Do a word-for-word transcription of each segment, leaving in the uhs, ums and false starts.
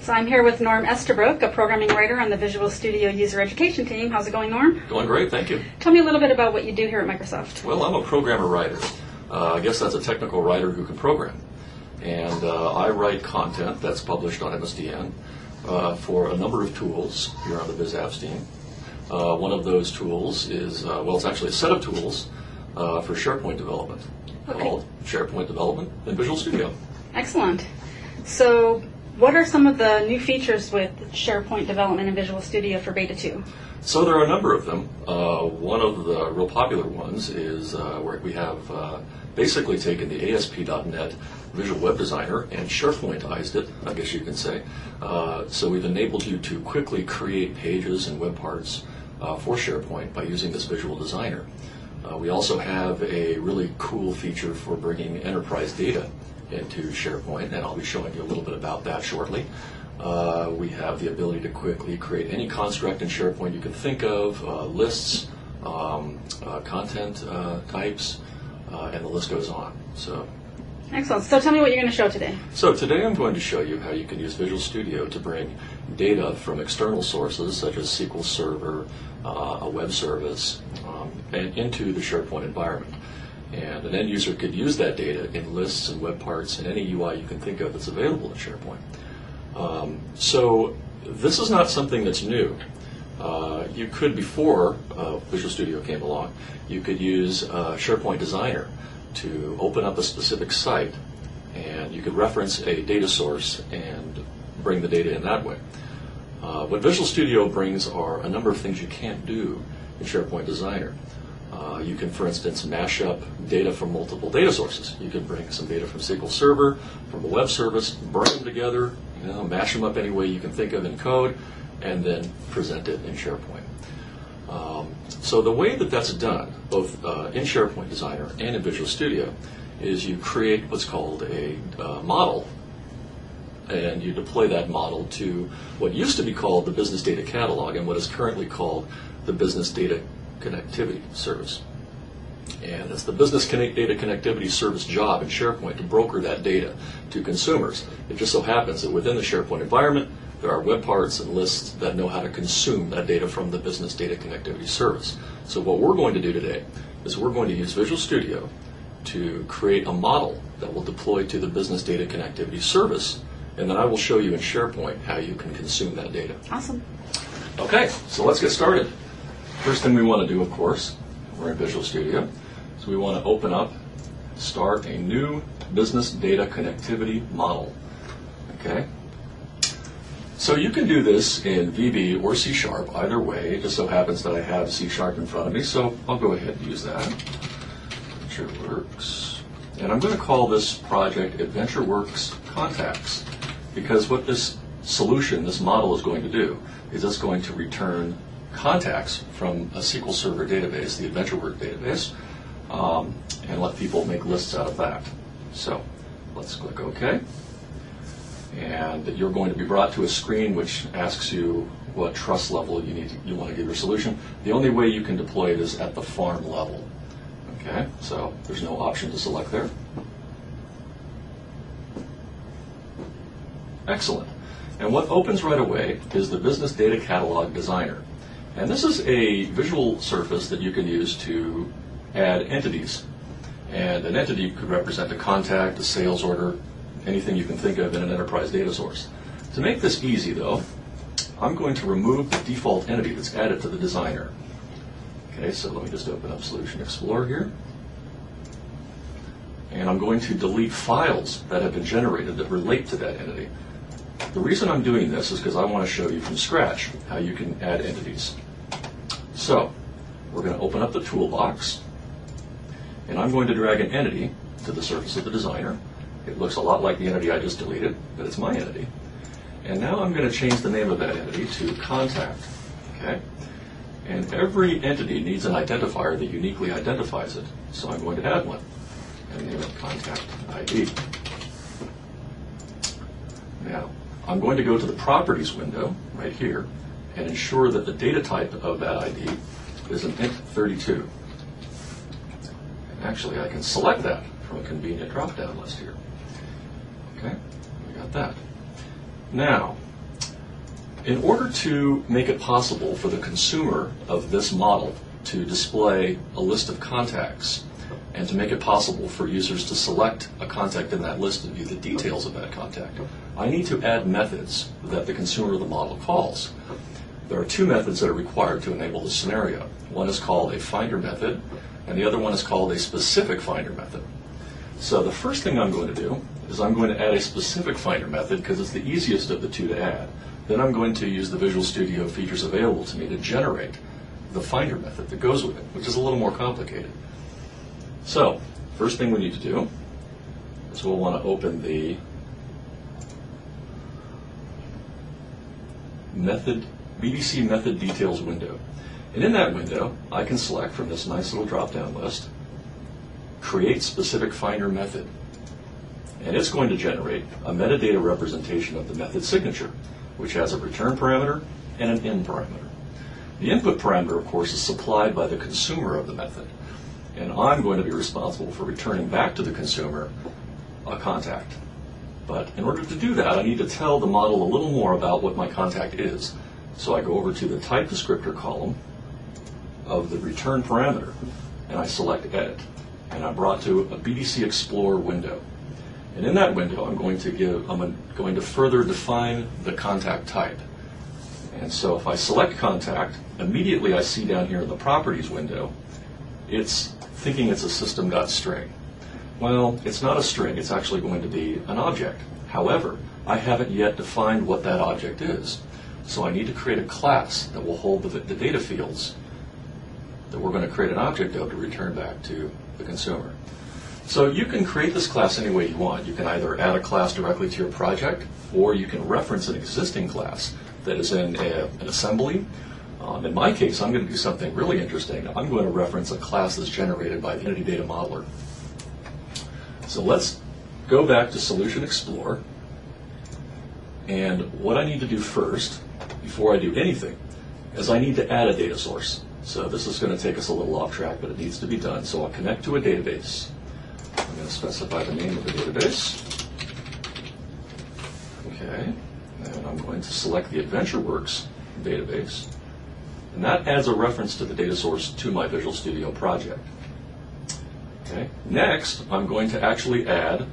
So I'm here with Norm Estabrook, a programming writer on the Visual Studio User Education team. How's it going, Norm? Going great, thank you. Tell me a little bit about what you do here at Microsoft. Well, I'm a programmer writer. Uh, I guess that's a technical writer who can program. And uh, I write content that's published on M S D N uh, for a number of tools here on the BizApps team. Uh, one of those tools is, uh, well, it's actually a set of tools uh, for SharePoint development Okay. called SharePoint Development in Visual Studio. Excellent. So what are some of the new features with SharePoint development in Visual Studio for Beta two? So there are a number of them. Uh, one of the real popular ones is uh, where we have uh, basically taken the A S P dot net Visual Web Designer and SharePointized it, I guess you can say. Uh, so we've enabled you to quickly create pages and web parts uh, for SharePoint by using this Visual Designer. Uh, we also have a really cool feature for bringing enterprise data into SharePoint, and I'll be showing you a little bit about that shortly. Uh, we have the ability to quickly create any construct in SharePoint you can think of, uh, lists, um, uh, content uh, types, uh, and the list goes on. So, Excellent. So tell me what you're going to show today. so today I'm going to show you how you can use Visual Studio to bring data from external sources such as S Q L Server, uh, a web service, um, and into the SharePoint environment. And an end user could use that data in lists and web parts and any U I you can think of that's available in SharePoint. Um, so this is not something that's new. Uh, you could, before uh, Visual Studio came along, you could use uh, SharePoint Designer to open up a specific site, and you could reference a data source and bring the data in that way. Uh, what Visual Studio brings are a number of things you can't do in SharePoint Designer. Uh, you can, for instance, mash up data from multiple data sources. You can bring some data from S Q L Server, from a web service, bring them together, you know, mash them up any way you can think of in code, and then present it in SharePoint. Um, so the way that that's done, both uh, in SharePoint Designer and in Visual Studio, is you create what's called a uh, model, and you deploy that model to what used to be called the Business Data Catalog and what is currently called the Business Data Connectivity Service. And it's the Business Connect Data Connectivity Service job in SharePoint to broker that data to consumers. It just so happens that within the SharePoint environment, there are web parts and lists that know how to consume that data from the Business Data Connectivity Service. So what we're going to do today is we're going to use Visual Studio to create a model that will deploy to the Business Data Connectivity Service, and then I will show you in SharePoint how you can consume that data. Awesome. Okay, so let's get started. First thing we want to do, of course, we're in Visual Studio, so we want to open up, start a new Business Data Connectivity model. Okay? So you can do this in V B or C Sharp, either way. It just so happens that I have C Sharp in front of me, so I'll go ahead and use that. AdventureWorks. And I'm going to call this project AdventureWorks Contacts, because what this solution, this model is going to do, is it's going to return contacts from a S Q L Server database, the AdventureWorks database, um, and let people make lists out of that. So let's click OK. And you're going to be brought to a screen which asks you what trust level you need to, you want to give your solution. The only way you can deploy it is at the farm level. Okay, so there's no option to select there. Excellent. And what opens right away is the Business Data Catalog Designer. And this is a visual surface that you can use to add entities. And an entity could represent a contact, a sales order, anything you can think of in an enterprise data source. To make this easy, though, I'm going to remove the default entity that's added to the designer. Okay, so let me just open up Solution Explorer here. And I'm going to delete files that have been generated that relate to that entity. The reason I'm doing this is because I want to show you from scratch how you can add entities. So we're going to open up the toolbox, and I'm going to drag an entity to the surface of the designer. It looks a lot like the entity I just deleted, but it's my entity. And now I'm going to change the name of that entity to Contact. Okay? And every entity needs an identifier that uniquely identifies it. So I'm going to add one and name it Contact I D. Now, I'm going to go to the Properties window right here and ensure that the data type of that I D is an int thirty-two. And actually, I can select that from a convenient drop-down list here. Okay, we got that. Now, In order to make it possible for the consumer of this model to display a list of contacts and to make it possible for users to select a contact in that list and view the details of that contact, I need to add methods that the consumer of the model calls. There are two methods that are required to enable this scenario. One is called a finder method, and the other one is called a specific finder method. So the first thing I'm going to do is I'm going to add a specific finder method because it's the easiest of the two to add. Then I'm going to use the Visual Studio features available to me to generate the finder method that goes with it, which is a little more complicated. So, first thing we need to do is we'll want to open the method, B D C method details window. And in that window, I can select from this nice little drop-down list, create specific finder method. And it's going to generate a metadata representation of the method signature, which has a return parameter and an in parameter. The input parameter, of course, is supplied by the consumer of the method. And I'm going to be responsible for returning back to the consumer a contact. But in order to do that, I need to tell the model a little more about what my contact is. So I go over to the type descriptor column of the return parameter, and I select Edit. And I'm brought to a B D C Explorer window. And in that window, I'm going to give, I'm going to further define the contact type. And so if I select contact, immediately I see down here in the properties window, it's thinking it's a system.string. Well, it's not a string, it's actually going to be an object. However, I haven't yet defined what that object is. So I need to create a class that will hold the, the data fields that we're going to create an object of to return back to the consumer. So you can create this class any way you want. You can either add a class directly to your project, or you can reference an existing class that is in a, an assembly. Um, in my case, I'm going to do something really interesting. I'm going to reference a class that's generated by the Entity Data Modeler. So let's go back to Solution Explorer. And what I need to do first, before I do anything, is I need to add a data source. So this is going to take us a little off track, but it needs to be done. So I'll connect to a database. I'm going to specify the name of the database. Okay. And I'm going to select the AdventureWorks database. And that adds a reference to the data source to my Visual Studio project. Okay. Next, I'm going to actually add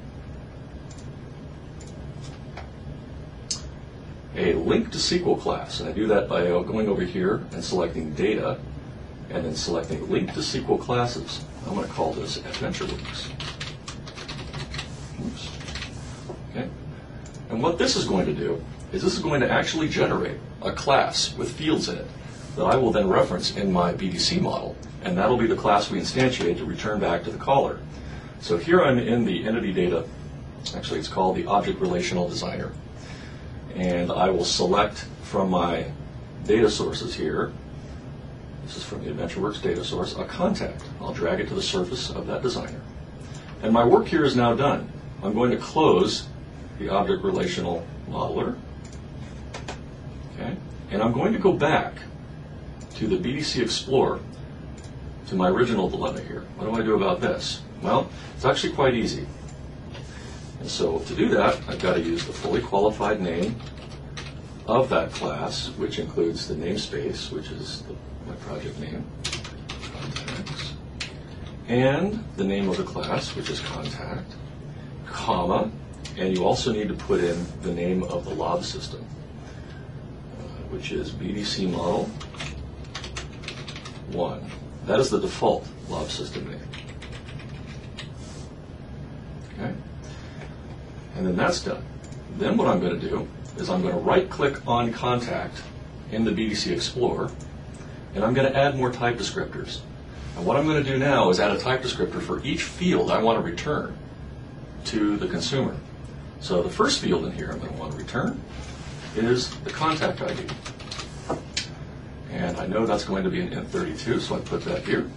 a link to S Q L class. And I do that by going over here and selecting Data, and then selecting Link to S Q L classes. I'm going to call this AdventureWorks. Oops. Okay. And what this is going to do is this is going to actually generate a class with fields in it that I will then reference in my B D C model, and that'll be the class we instantiate to return back to the caller. So here I'm in the entity data, actually it's called the Object Relational Designer, and I will select from my data sources here, this is from the AdventureWorks data source, a contact. I'll drag it to the surface of that designer. And my work here is now done. I'm going to close the Object Relational Modeler, okay, and I'm going to go back to the B D C Explorer, to my original dilemma here. What do I do about this? Well, it's actually quite easy. And so to do that, I've got to use the fully qualified name of that class, which includes the namespace, which is the, my project name, contacts, and the name of the class, which is contact, comma, and you also need to put in the name of the lob system, uh, which is B D C model one. That is the default lob system name. Okay? And then that's done. Then what I'm going to do is I'm going to right-click on contact in the B D C Explorer, and I'm going to add more type descriptors. And what I'm going to do now is add a type descriptor for each field I want to return to the consumer. So the first field in here I'm going to want to return is the contact I D. And I know that's going to be an int thirty-two, so I put that here.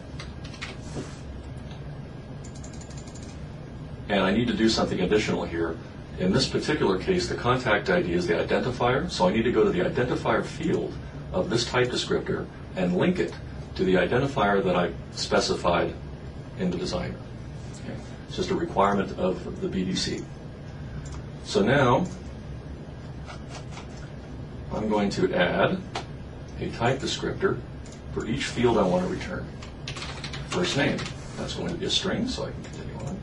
And I need to do something additional here. In this particular case, the contact I D is the identifier, so I need to go to the identifier field of this type descriptor and link it to the identifier that I specified in the designer. Okay. It's just a requirement of the B D C. So now, I'm going to add a type descriptor for each field I want to return. First name, that's going to be a string, so I can continue on.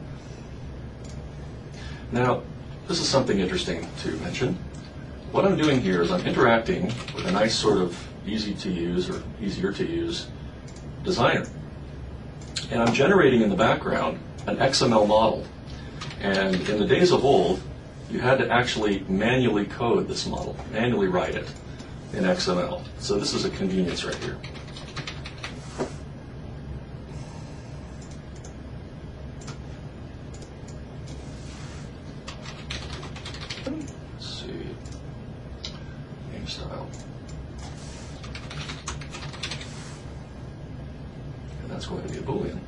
Now, this is something interesting to mention. What I'm doing here is I'm interacting with a nice sort of easy to use or easier to use designer. And I'm generating in the background an X M L model. And in the days of old, you had to actually manually code this model, manually write it in X M L. So this is a convenience right here. Let's see, name style. And that's going to be a Boolean.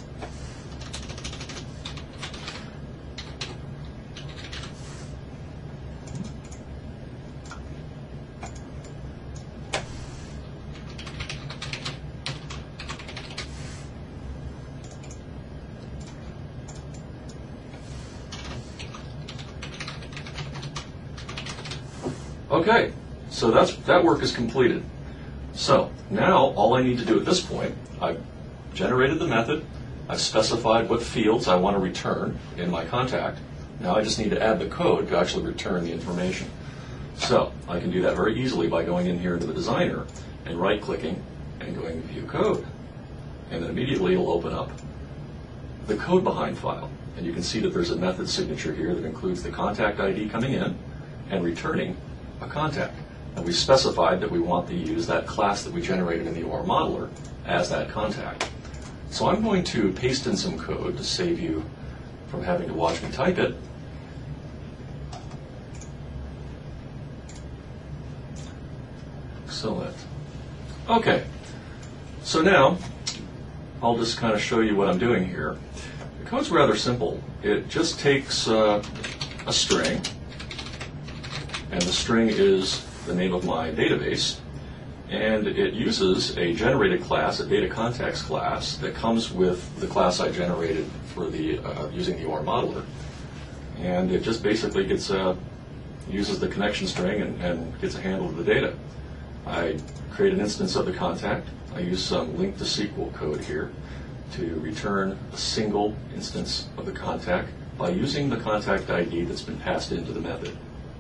Okay, so that's, that work is completed. So now all I need to do at this point, I've generated the method, I've specified what fields I want to return in my contact. Now I just need to add the code to actually return the information. So I can do that very easily by going in here into the designer and right-clicking and going to View Code. And then immediately it'll open up the code behind file. And you can see that there's a method signature here that includes the contact I D coming in and returning a contact. And we specified that we want to use that class that we generated in the O R modeler as that contact. So I'm going to paste in some code to save you from having to watch me type it. Excellent. Okay, so now I'll just kind of show you what I'm doing here. The code's rather simple. It just takes uh, a string, and the string is the name of my database, and it uses a generated class, a data context class, that comes with the class I generated for the uh, using the O R modeler, and it just basically gets a, uses the connection string and, and gets a handle of the data. I create an instance of the contact. I use some link to S Q L code here to return a single instance of the contact by using the contact I D that's been passed into the method.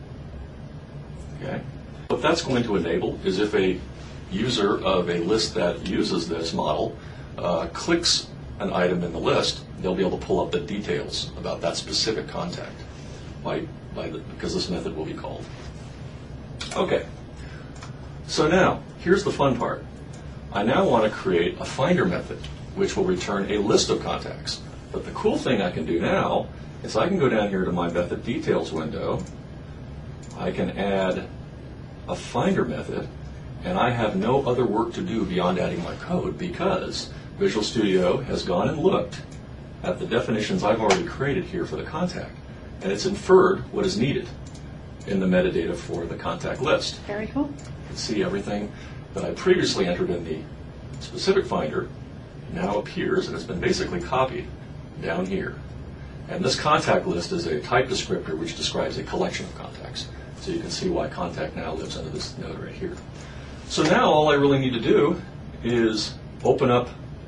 Okay. What that's going to enable is if a user of a list that uses this model uh, clicks an item in the list, they'll be able to pull up the details about that specific contact by, by the, because this method will be called. Okay. So now, here's the fun part. I now want to create a finder method, which will return a list of contacts. But the cool thing I can do now is I can go down here to my method details window. I can add a finder method, and I have no other work to do beyond adding my code because Visual Studio has gone and looked at the definitions I've already created here for the contact, and it's inferred what is needed in the metadata for the contact list. Very cool. You can see everything that I previously entered in the specific finder now appears, and it's been basically copied down here. And this contact list is a type descriptor which describes a collection of contacts. So you can see why contact now lives under this node right here. So now all I really need to do is open up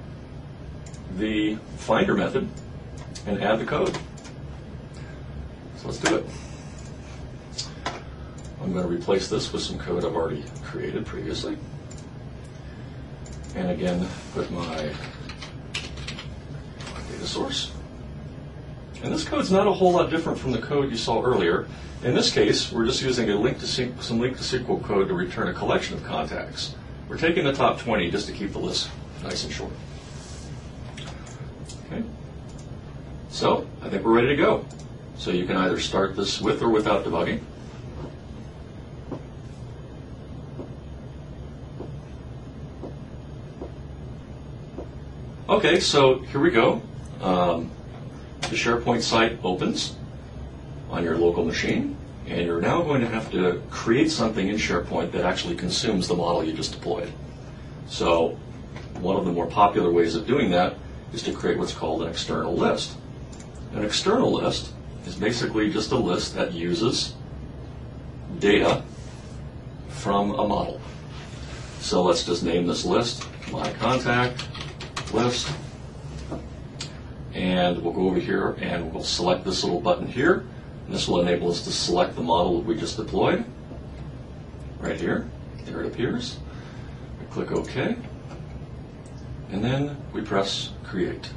the finder method and add the code. So let's do it. I'm going to replace this with some code I've already created previously. And again, put my data source. And this code's not a whole lot different from the code you saw earlier. In this case, we're just using a link to some link to S Q L code to return a collection of contacts. We're taking the top twenty just to keep the list nice and short. Okay. So I think we're ready to go. So you can either start this with or without debugging. Okay, so here we go. Um, the SharePoint site opens on your local machine, and you're now going to have to create something in SharePoint that actually consumes the model you just deployed. So one of the more popular ways of doing that is to create what's called an external list. An external list is basically just a list that uses data from a model. So let's just name this list My Contact List. And we'll go over here and we'll select this little button here. And this will enable us to select the model that we just deployed. Right here. There it appears. We click OK. And then we press Create.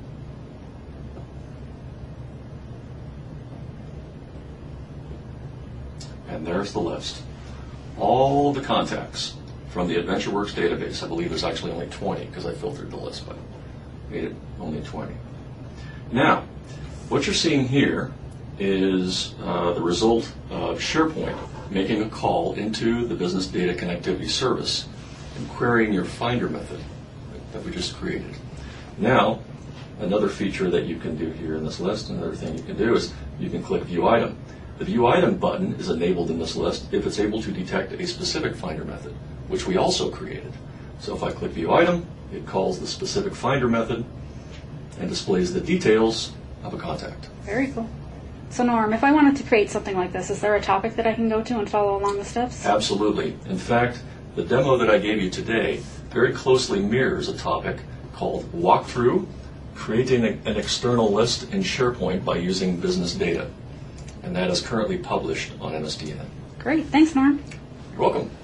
And there's the list. All the contacts from the AdventureWorks database. I believe there's actually only twenty because I filtered the list, but made it only twenty. Now, what you're seeing here is uh, the result of SharePoint making a call into the Business Data Connectivity Service and querying your Finder method that we just created. Now, another feature that you can do here in this list, another thing you can do is you can click View Item. The View Item button is enabled in this list if it's able to detect a specific Finder method, which we also created. So if I click View Item, it calls the specific Finder method and displays the details of a contact. Very cool. So Norm, if I wanted to create something like this, is there a topic that I can go to and follow along the steps? Absolutely. In fact, the demo that I gave you today very closely mirrors a topic called Walkthrough, Creating an External List in SharePoint by Using Business Data. And that is currently published on M S D N. Great. Thanks, Norm. You're welcome.